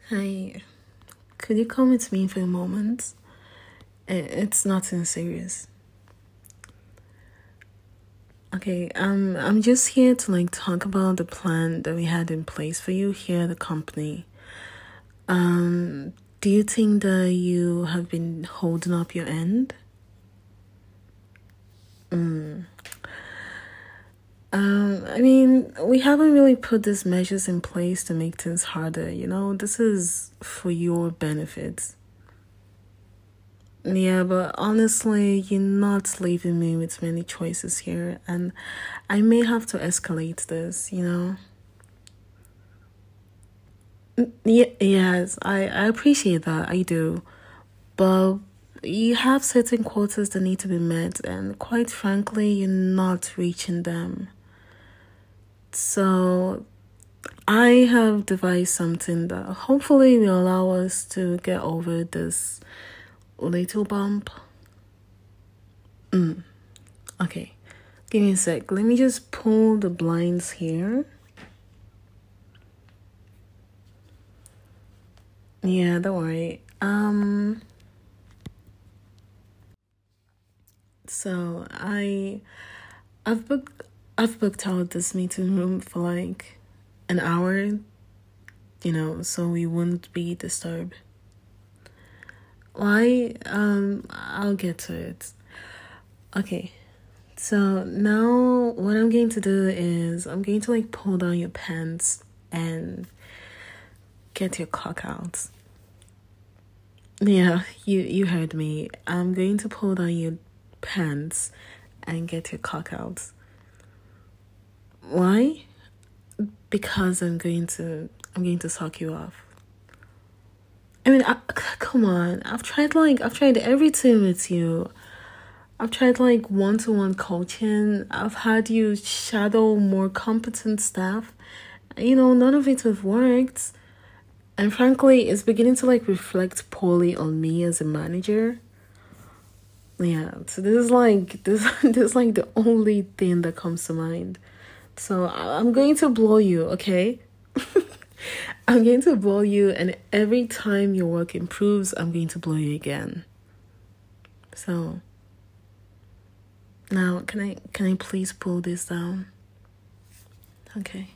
Hi, could you come with me for a moment? It's nothing serious. Okay, I'm just here to talk about the plan that we had in place for you here at the company. Do you think that you have been holding up your end? I mean, we haven't really put these measures in place to make things harder, This is for your benefit. Yeah, but honestly, you're not leaving me with many choices here, and I may have to escalate this. Yes, I appreciate that, I do. But you have certain quotas that need to be met, and quite frankly, you're not reaching them. So, I have devised something that hopefully will allow us to get over this little bump. Okay, give me a sec. Let me just pull the blinds here. Yeah, don't worry. So I've booked out this meeting room for an hour, so we wouldn't be disturbed. Why? I'll get to it. Okay. So now what I'm going to do is I'm going to pull down your pants and get your cock out. Yeah, you heard me. I'm going to pull down your pants and get your cock out. Why? Because I'm going to suck you off. I mean, come on. I've tried everything with you. I've tried one-to-one coaching. I've had you shadow more competent staff. None of it have worked. And frankly, it's beginning to reflect poorly on me as a manager. Yeah, so this is this is the only thing that comes to mind. So I'm going to blow you, okay? I'm going to blow you, and every time your work improves, I'm going to blow you again. So now can I please pull this down? Okay.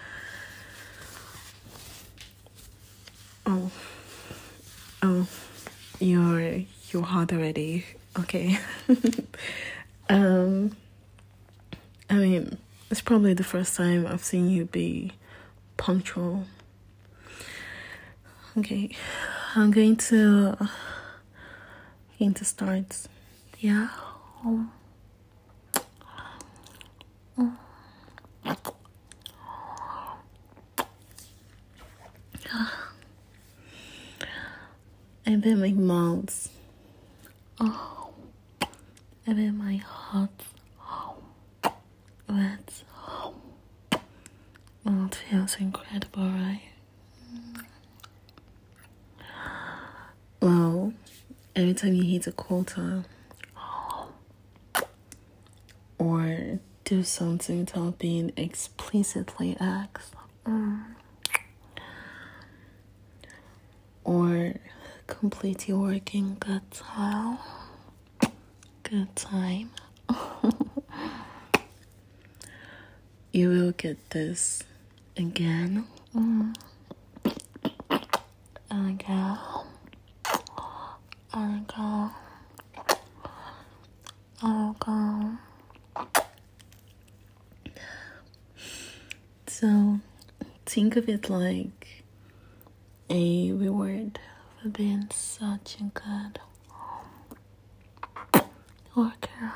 Oh, you're hot already. Okay. I mean, it's probably the first time I've seen you be punctual. Okay, I'm going to start. Yeah. And then my mouth. Oh. And then my heart. Wet. Oh, it feels incredible, right? Well, every time you hit a quota or do something without being explicitly asked, or complete your work in good time. You will get this again. And again. And again. And again. So think of it like a reward for being such a good worker.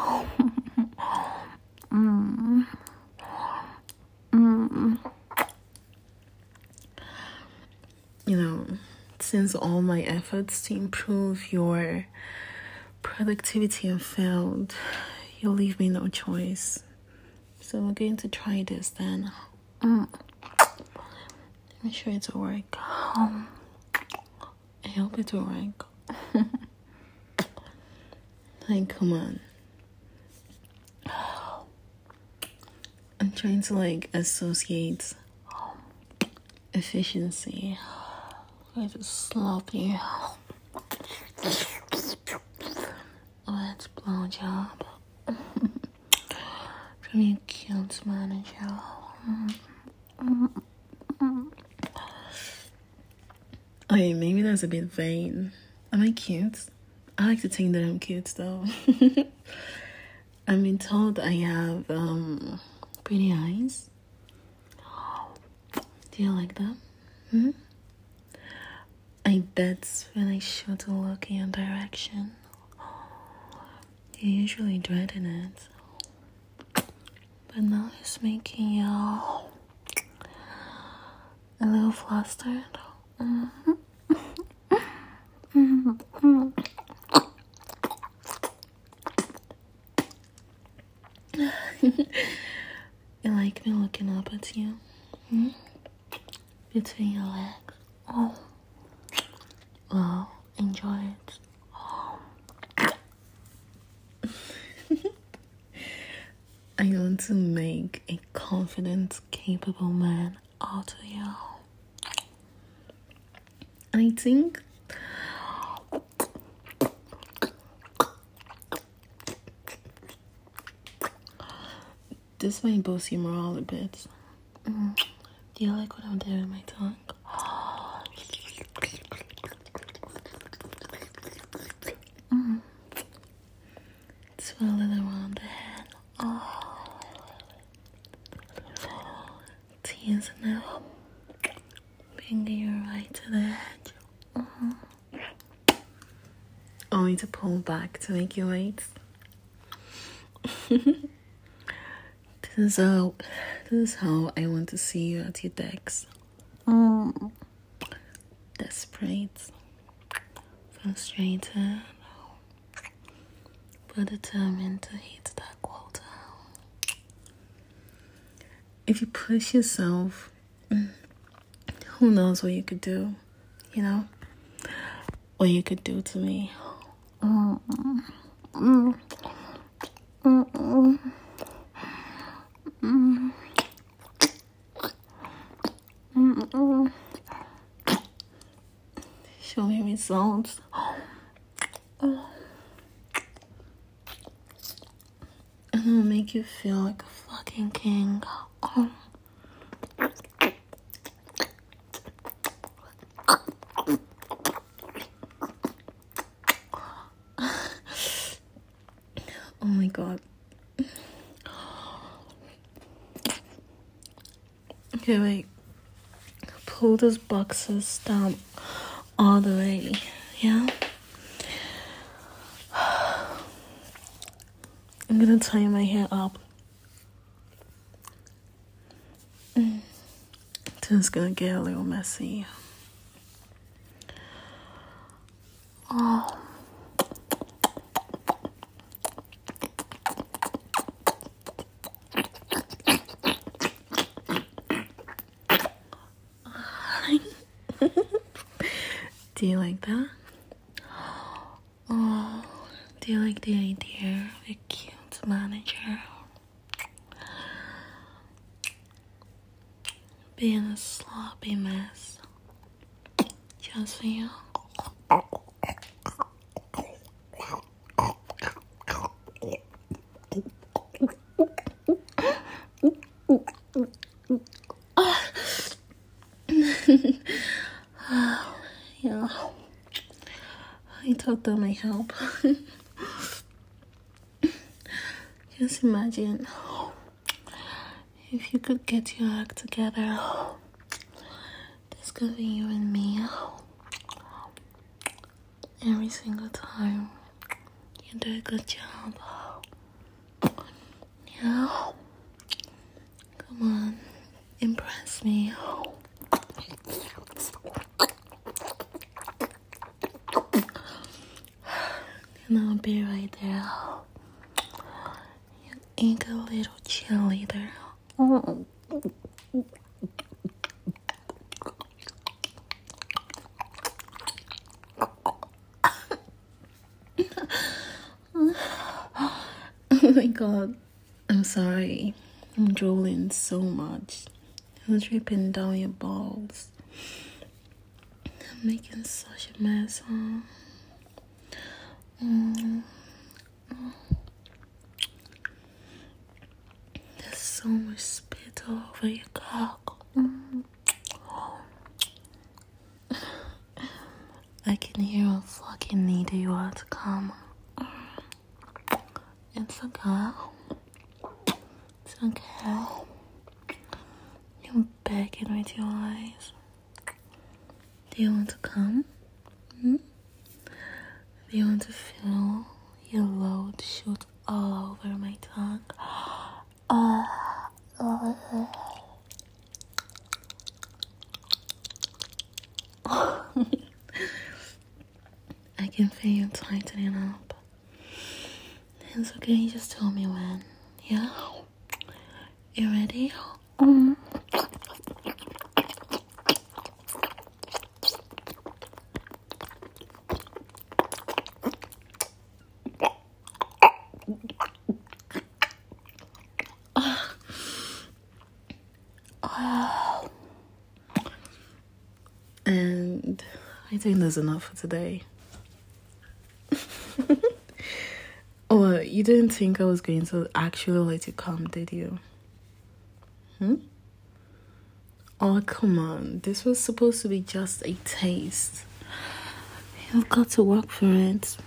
Since all my efforts to improve your productivity have failed, you'll leave me no choice. So we're going to try this then. I'm sure it'll work. I hope it will work. Come on. I'm trying to associate efficiency going to slap you. Let's blow job. From your cute manager. Okay, maybe that's a bit vain. Am I cute? I like to think that I'm cute though. I've been told I have pretty eyes. Do you like them? I bet when I shoot a look in your direction, you're usually dreading it. But now it's making you a little flustered. You like me looking up at you? Between your legs. Oh. Well, enjoy it. I want to make a confident, capable man out of you. I think this might boost your morale a bit. Do you like what I'm doing with my tongue? Swirl it around the head. Tease it now. Finger you right to the edge. Only to pull back to make you wait. This is how I want to see you at your decks. Desperate, frustrated, but determined to hit that quota. If you push yourself, who knows what you could do, you know? What you could do to me. Show me results. And I'll make you feel like a fucking king. Oh my god. Okay, wait. Pull those boxes down all the way, yeah? I'm gonna tie my hair up. It's gonna get a little messy. Oh. Do you like that? Oh, do you like the idea of a cute manager being a sloppy mess just for you? Yeah, I thought that might help. Just imagine if you could get your act together. This could be you and me. Every single time you do a good job. Yeah. Come on, impress me. And I'll be right there. You eager little cheerleader. Oh. Oh my god. I'm sorry. I'm drooling so much. I'm dripping down your balls. making such a mess, huh? Mm. There's so much spit all over your cock. I can hear how fucking needy you are to come. It's okay. It's okay. You're begging with your eyes. Do you want to come? Do you want to feel your load shoot all over my tongue? I can feel you tightening up. It's okay, you just tell me when. Yeah? You ready? And I think that's enough for today. Oh, you didn't think I was going to actually let you come, did you? Oh, come on. This was supposed to be just a taste. You've got to work for it.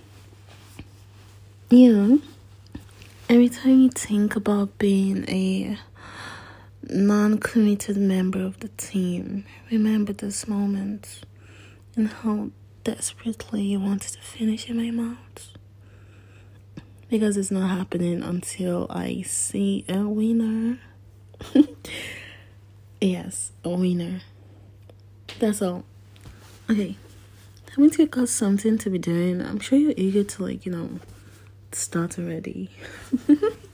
Yeah. Every time you think about being a non-committed member of the team, remember this moment and how desperately you wanted to finish in my mouth. Because it's not happening until I see a winner. Yes, a winner. That's all. Okay. Haven't you got something to be doing? I'm sure you're eager to, start already.